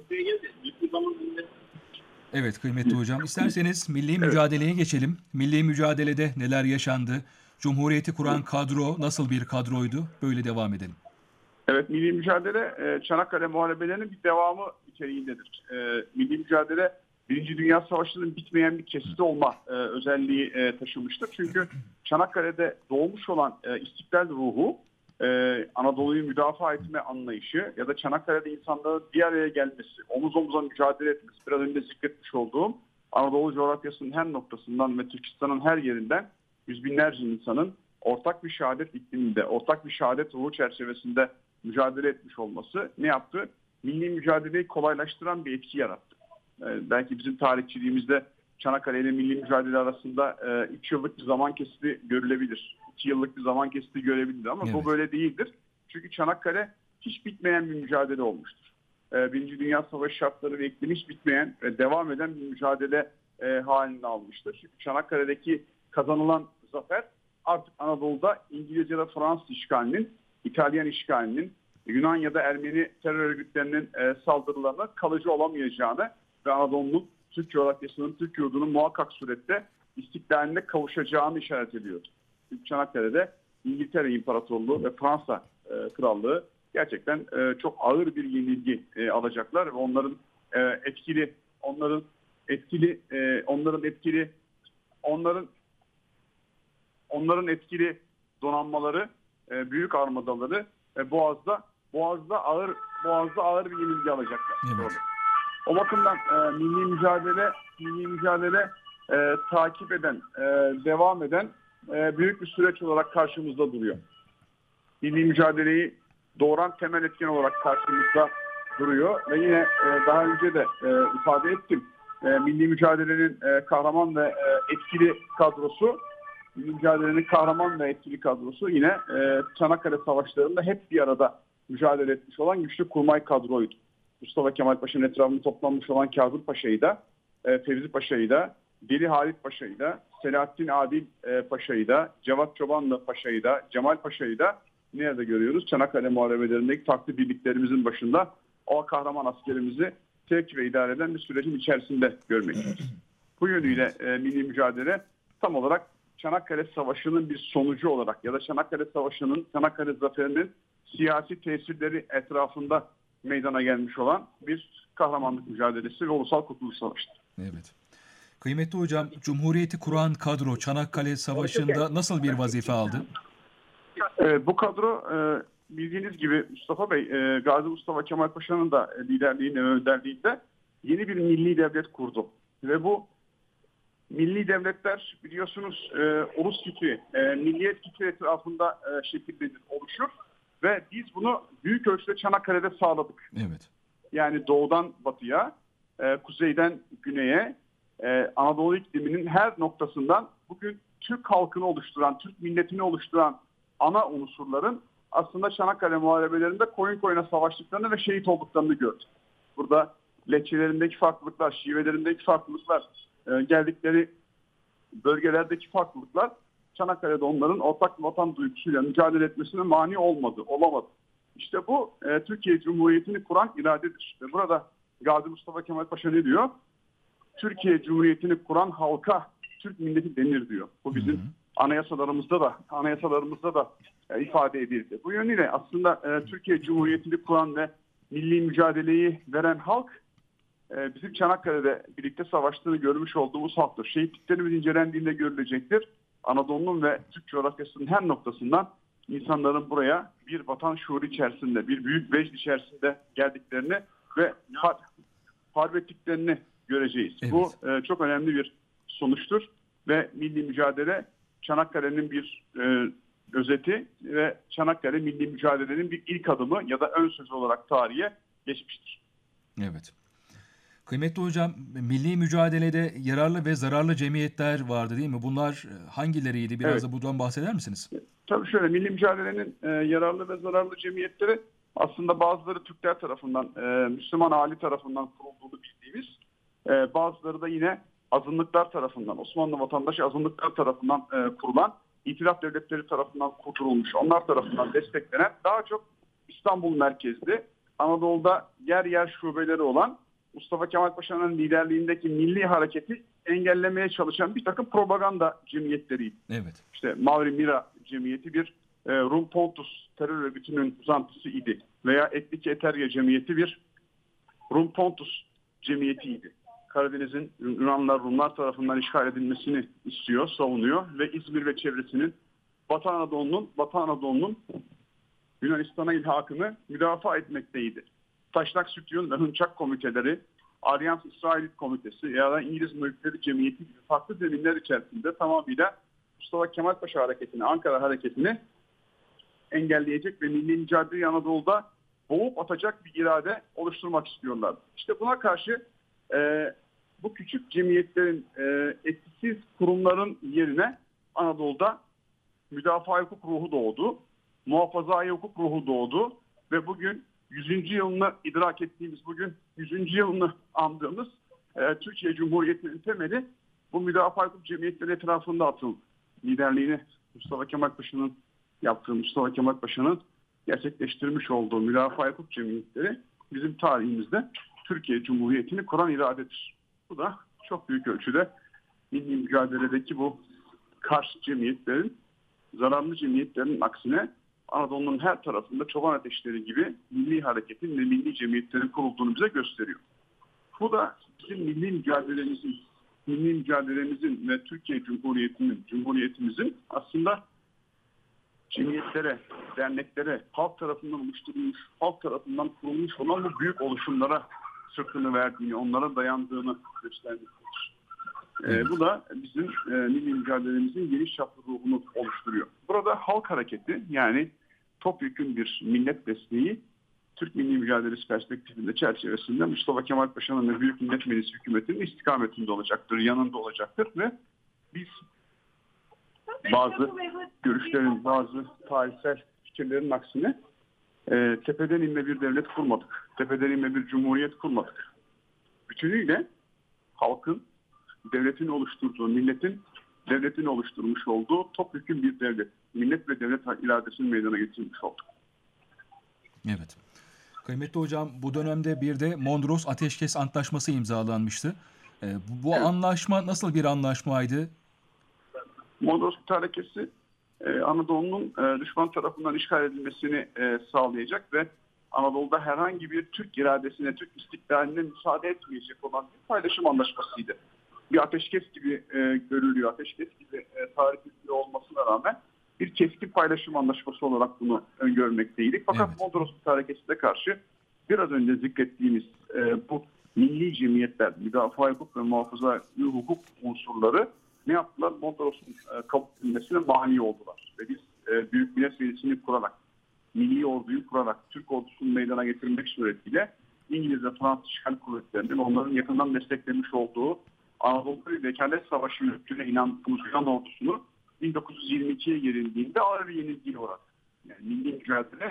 Evet kıymetli hocam, isterseniz milli mücadeleye geçelim. Milli mücadelede neler yaşandı? Cumhuriyeti kuran kadro nasıl bir kadroydu? Böyle devam edelim. Evet, milli mücadele Çanakkale Muharebelerinin bir devamı niteliğindedir. Milli mücadele Birinci Dünya Savaşı'nın bitmeyen bir kesiti olma özelliği taşımıştır. Çünkü Çanakkale'de doğmuş olan istiklal ruhu, Anadolu'yu müdafaa etme anlayışı ya da Çanakkale'de insanların bir araya gelmesi, omuz omuza mücadele etmesi, biraz önce zikretmiş olduğum Anadolu coğrafyasının her noktasından ve Türkistan'ın her yerinden yüz binlerce insanın ortak bir şehadet ikliminde, ortak bir şehadet ruhu çerçevesinde mücadele etmiş olması ne yaptı? Milli mücadeleyi kolaylaştıran bir etki yarattı. Belki bizim tarihçiliğimizde Çanakkale ile milli mücadele arasında 3 yıllık bir zaman kesiti görülebilir. 2 yıllık bir zaman kesiti görebilir ama bu böyle değildir. Çünkü Çanakkale hiç bitmeyen bir mücadele olmuştur. Birinci Dünya Savaşı şartları ve iklimi hiç bitmeyen ve devam eden bir mücadele halini almıştır. Çünkü Çanakkale'deki kazanılan zafer artık Anadolu'da İngiliz ya da Fransız işgalinin, İtalyan işgalinin, Yunan ya da Ermeni terör örgütlerinin saldırılarına kalıcı olamayacağını ve Anadolu'nun, Türk coğrafyasının, Türk yurdunun muhakkak surette istiklaline kavuşacağını işaret ediyordu. Çünkü Çanakkale'de İngiltere İmparatorluğu ve Fransa Krallığı gerçekten çok ağır bir yenilgi alacaklar ve onların etkili donanmaları, büyük armadaları Boğaz'da ağır bir yenilgi alacaklar. Evet. O bakımdan milli mücadele takip eden, devam eden büyük bir süreç olarak karşımızda duruyor. Milli mücadeleyi doğuran temel etken olarak karşımızda duruyor ve yine daha önce de ifade ettim. Milli mücadelenin kahraman ve etkili kadrosu yine Çanakkale Savaşları'nda hep bir arada mücadele etmiş olan güçlü kurmay kadroydu. Mustafa Kemal Paşa'nın etrafında toplanmış olan Kazım Paşa'yı da, Fevzi Paşa'yı da, Deli Halit Paşa'yı da, Selahattin Adil Paşa'yı da, Cevat Çobanlı Paşa'yı da, Cemal Paşa'yı da nerede görüyoruz? Çanakkale Muharebelerindeki farklı birliklerimizin başında o kahraman askerimizi sevk ve idare eden bir sürecin içerisinde görmekteyiz. Bu yönüyle milli mücadele tam olarak Çanakkale Savaşı'nın bir sonucu olarak ya da Çanakkale Zaferi'nin siyasi tesirleri etrafında meydana gelmiş olan bir kahramanlık mücadelesi ve ulusal kurtuluş savaşıdır. Evet. Kıymetli hocam, Cumhuriyeti kuran kadro Çanakkale Savaşı'nda nasıl bir vazife aldı? Bu kadro bildiğiniz gibi Mustafa Bey, Gazi Mustafa Kemal Paşa'nın da liderliğinde ve önderliğinde yeni bir milli devlet kurdu. Ve bu milli devletler biliyorsunuz ulus fikri, milliyet fikri etrafında şekillenir, oluşur. Ve biz bunu büyük ölçüde Çanakkale'de sağladık. Evet. Yani doğudan batıya, kuzeyden güneye, Anadolu ikliminin her noktasından bugün Türk halkını oluşturan, Türk milletini oluşturan ana unsurların aslında Çanakkale muharebelerinde koyun koyuna savaştıklarını ve şehit olduklarını gördük. Burada lehçelerindeki farklılıklar, şivelerindeki farklılıklar, geldikleri bölgelerdeki farklılıklar Çanakkale'de onların ortak vatan duygusuyla mücadele etmesine mani olamadı. İşte bu Türkiye Cumhuriyeti'ni kuran iradedir. Ve burada Gazi Mustafa Kemal Paşa ne diyor? Türkiye Cumhuriyeti'ni kuran halka Türk milleti denir diyor. Bu bizim anayasalarımızda da ifade edildi. Bu yönüyle aslında Türkiye Cumhuriyeti'ni kuran ve milli mücadeleyi veren halk bizim Çanakkale'de birlikte savaştığını görmüş olduğumuz halktır. Şehitliklerimiz incelendiğinde görülecektir. Anadolu'nun ve Türk coğrafyasının her noktasından insanların buraya bir vatan şuuru içerisinde, bir büyük vecd içerisinde geldiklerini ve harp ettiklerini göreceğiz. Evet. Bu çok önemli bir sonuçtur ve milli mücadele Çanakkale'nin bir özeti ve Çanakkale milli mücadelenin bir ilk adımı ya da ön sözü olarak tarihe geçmiştir. Evet. Kıymetli hocam, milli mücadelede yararlı ve zararlı cemiyetler vardı değil mi? Bunlar hangileriydi? Biraz da buradan bahseder misiniz? Tabii şöyle, milli mücadelenin yararlı ve zararlı cemiyetleri aslında bazıları Türkler tarafından, Müslüman ahali tarafından kurulduğunu bildiğimiz, bazıları da yine azınlıklar tarafından, Osmanlı vatandaşı azınlıklar tarafından kurulan, itilaf devletleri tarafından kurulmuş, onlar tarafından desteklenen, daha çok İstanbul merkezli, Anadolu'da yer yer şubeleri olan Mustafa Kemal Paşa'nın liderliğindeki milli hareketi engellemeye çalışan bir takım propaganda cemiyetleriydi. Evet. İşte Mavri Mira cemiyeti bir Rum Pontus terör örgütünün uzantısı idi. Veya Etniki Eterya cemiyeti bir Rum Pontus cemiyetiydi. Karadeniz'in Yunanlar, Rumlar tarafından işgal edilmesini istiyor, savunuyor ve İzmir ve çevresinin Batı Anadolu'nun Yunanistan'a ilhakını müdafaa etmekteydi. Taşnak Sütyun ve Hınçak komiteleri, Aryans İsrailit Komitesi ya da İngiliz Mülkleri Cemiyeti gibi farklı zeminler içerisinde tamamıyla Mustafa Kemal Paşa hareketini, Ankara hareketini engelleyecek ve milli mücadeleyi Anadolu'da boğup atacak bir irade oluşturmak istiyorlar. İşte buna karşı bu küçük cemiyetlerin, etkisiz kurumların yerine Anadolu'da müdafaa hukuk ruhu doğdu, muhafazai hukuk ruhu doğdu ve bugün 100. yılını idrak ettiğimiz, bugün 100. yılını andığımız Türkiye Cumhuriyeti'nin temeli bu müdafaa hukuk cemiyetleri etrafında atıldı. Liderliğini Mustafa Kemal Paşa'nın yaptığı, Mustafa Kemal Paşa'nın gerçekleştirmiş olduğu müdafaa hukuk cemiyetleri bizim tarihimizde Türkiye Cumhuriyeti'ni kuran iradedir. Bu da çok büyük ölçüde milli mücadeledeki bu karşı cemiyetlerin, zararlı cemiyetlerin aksine Anadolu'nun her tarafında çoban ateşleri gibi milli hareketin ve milli cemiyetlerin kurulduğunu bize gösteriyor. Bu da bizim milli mücadelemizin ve Türkiye Cumhuriyetimizin aslında cemiyetlere, derneklere, halk tarafından oluşturulmuş, halk tarafından kurulmuş olan bu büyük oluşumlara sırtını verdiğini, onlara dayandığını göstermektedir. Bu da bizim milli mücadelemizin geniş çaplı ruhunu oluşturuyor. Burada halk hareketi, yani topyekün bir millet desteği Türk milli mücadelesi perspektifinde çerçevesinde Mustafa Kemal Paşa'nın ve Büyük Millet Meclisi hükümetinin istikametinde olacaktır, yanında olacaktır ve biz bazı görüşlerin, bazı tarihsel fikirlerin aksine tepeden inme bir devlet kurmadık. Tepeden inme bir cumhuriyet kurmadık. Bütünüyle halkın, devletin oluşturduğu, milletin devletin oluşturmuş olduğu topyekün bir devlet. Millet ve devlet iradesini meydana getirmiş olduk. Evet. Kıymetli hocam, bu dönemde bir de Mondros Ateşkes Antlaşması imzalanmıştı. Bu Evet. Anlaşma nasıl bir anlaşmaydı? Mondros Mütarekesi Anadolu'nun düşman tarafından işgal edilmesini sağlayacak ve Anadolu'da herhangi bir Türk iradesine, Türk istiklaline müsaade etmeyecek olan bir paylaşım anlaşmasıydı. Bir ateşkes gibi görülüyor, ateşkes gibi tarif ediliyor olmasına rağmen bir keskin paylaşım anlaşması olarak bunu öngörmekteydik. Fakat Evet. Mondros Mütarekesi'ne karşı biraz önce zikrettiğimiz bu milli cemiyetler, müdafaa hukuk ve muhafaza hukuk unsurları ne yaptılar? Mondros'un kabul edilmesine mani oldular. Ve biz Büyük Millet Meclisi'ni kurarak, milli orduyu kurarak, Türk ordusunu meydana getirmek suretiyle İngiliz ve Fransız işgal kuvvetlerinin onların yakından desteklemiş olduğu Anadolu'yu Vekalet Savaşı yürüttüğüne inandığımız Yunan ordusunu 1922'ye girildiğinde ağır bir yenilgiye uğradı. Yani milli mücadele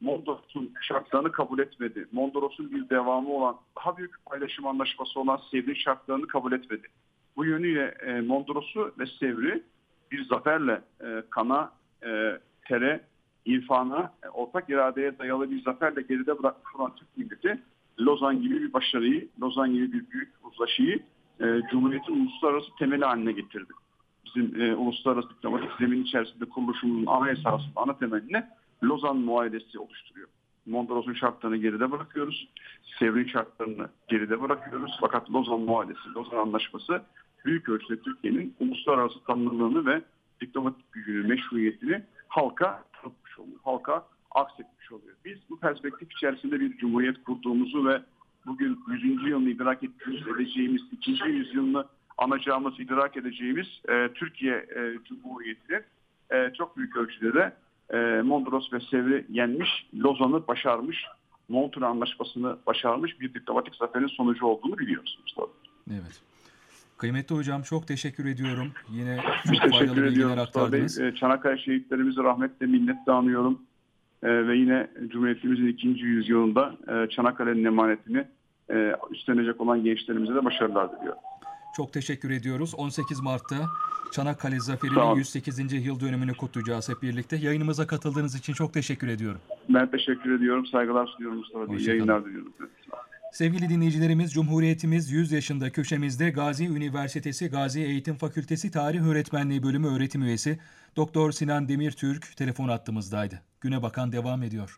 Mondros'un şartlarını kabul etmedi. Mondros'un bir devamı olan, daha büyük paylaşım anlaşması olan Sevr'in şartlarını kabul etmedi. Bu yönüyle Mondros'u ve Sevr'i bir zaferle kana, tere, irfana, ortak iradeye dayalı bir zaferle geride bırakmış olan Türk milleti, Lozan gibi bir başarıyı, Lozan gibi bir büyük uzlaşıyı Cumhuriyet'in uluslararası temeli haline getirdi. Bizim uluslararası diplomatik zemin içerisinde kuruluşumuzun ana esası, ana temelini Lozan Muahedesi oluşturuyor. Mondros'un şartlarını geride bırakıyoruz. Sevr'in şartlarını geride bırakıyoruz. Fakat Lozan Muahedesi, Lozan Anlaşması büyük ölçüde Türkiye'nin uluslararası tanınırlığını ve diplomatik gücünü, meşruiyetini halka tanıtmış oluyor. Halka aksetmiş oluyor. Biz bu perspektif içerisinde bir cumhuriyet kurduğumuzu ve bugün 100. yılını idrak edeceğimiz, 2. yüzyılını anacağımız, idrak edeceğimiz Türkiye Cumhuriyeti'nin çok büyük ölçüde de Mondros ve Sevr'i yenmiş, Lozan'ı başarmış, Montreux Anlaşması'nı başarmış bir diplomatik zaferin sonucu olduğunu biliyorsunuz tabii. Evet. Kıymetli hocam, çok teşekkür ediyorum. Yine Biz çok faydalı teşekkür bilgiler ediyorum. aktardınız. Çanakkale şehitlerimizi rahmetle, minnetle anıyorum. Ve yine Cumhuriyetimizin 2. yüzyılında Çanakkale'nin emanetini üstlenecek olan gençlerimize de başarılar diliyorum. Çok teşekkür ediyoruz. 18 Mart'ta Çanakkale Sağ Zaferi'nin olun. 108. yıl dönümünü kutlayacağız hep birlikte. Yayınımıza katıldığınız için çok teşekkür ediyorum. Ben teşekkür ediyorum. Saygılar sunuyorum Mustafa Bey. Hoşça kalın. Yayınlar diliyorum. Sevgili dinleyicilerimiz, Cumhuriyetimiz 100 yaşında köşemizde Gazi Üniversitesi Gazi Eğitim Fakültesi Tarih Öğretmenliği Bölümü öğretim üyesi Doktor Sinan Demirtürk telefon hattımızdaydı. Güne Bakan devam ediyor.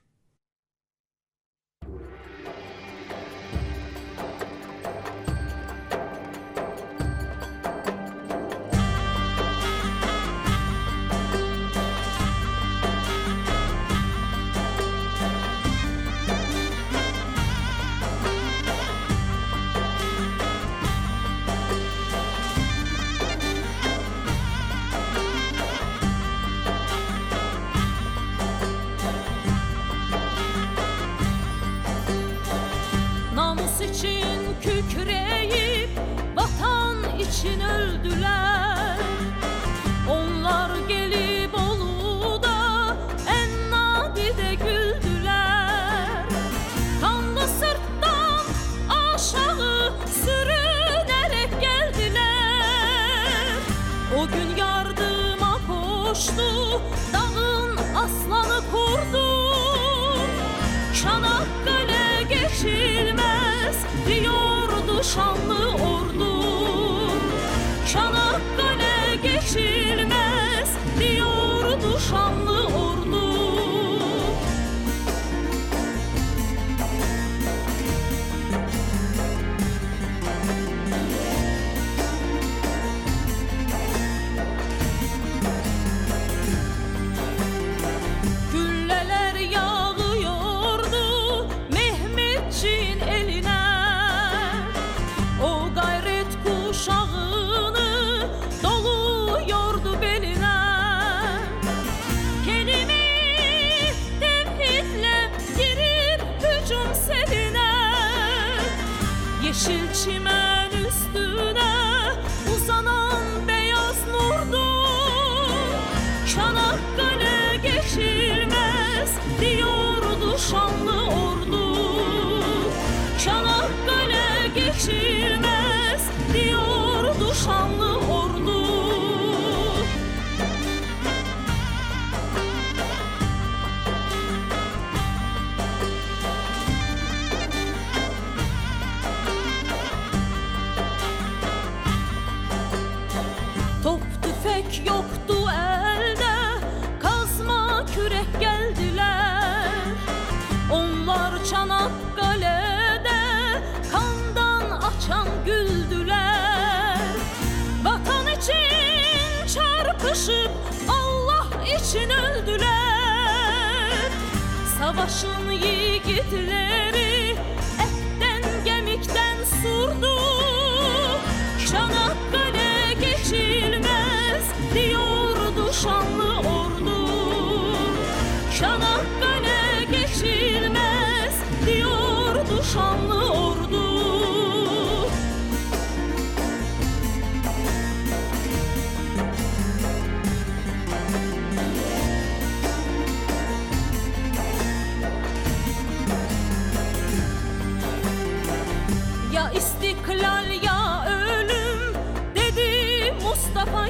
Namus için kükreyip vatan için öldüler. Onlar gelip Bolu'da en nadide güldüler. Kanlı sırttan aşağı sürünerek geldiler. O gün yardıma koştu, dağın aslanı kurdu. Çanakkale geçilmez diyordu şanlı ordu. Çanakkale geçilmez diyordu şanlı ordu. Gülleler yağıyordu Mehmetçiğin eline. O gayret kuşağını doluyordu beline. Kelime-i tevhidle girir hücum seline. Yeşil çimen üstüne uzanan beyaz nurdu. Çanakkale geçilmez diyordu şanlı ordu. Çanakkale geçilmez diyordu şanlı ordu. Top tüfek yoktu elde, kazma kürek geldiler. Onlar Çanakkale'de kandan açan güldüler. Vatan için çarpışıp Allah için öldüler. Savaşın yiğitleri etten kemikten surdu. Çanakkale geçilmez diyordu şanlı ordu. Çanakkale geçilmez diyordu şanlı ordu.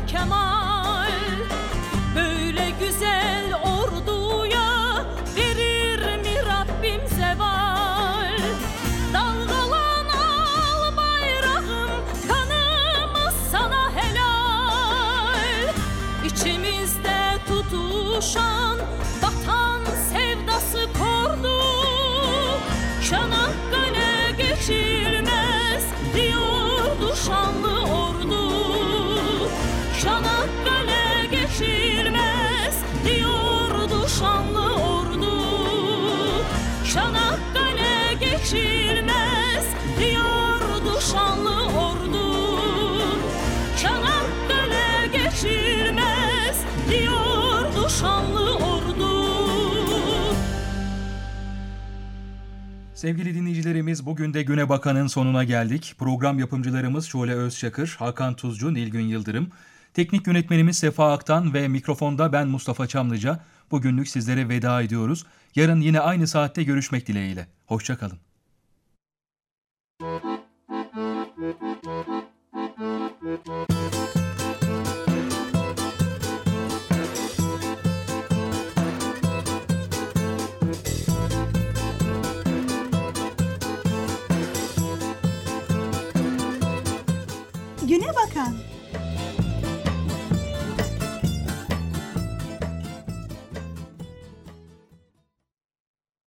kemal. Böyle güzel orduya verir mi Rabbim zeval? Dalgalan al bayrağım, kanımız sana helal. İçimizde tutuşan vatan sevdası kordu. Çanakkale geçilmez diyordu şanlı ordu. Çanakkale geçilmez diyordu şanlı ordu. Çanakkale geçilmez diyordu şanlı ordu. Çanakkale geçilmez diyordu şanlı ordu. Sevgili dinleyicilerimiz, bugün de Güne Bakan'ın sonuna geldik. Program yapımcılarımız Şule Özçakır, Hakan Tuzcu, Nilgün Yıldırım, teknik yönetmenimiz Sefa Aktan ve mikrofonda ben Mustafa Çamlıca. Bugünlük sizlere veda ediyoruz. Yarın yine aynı saatte görüşmek dileğiyle. Hoşça kalın. Güne Bakan.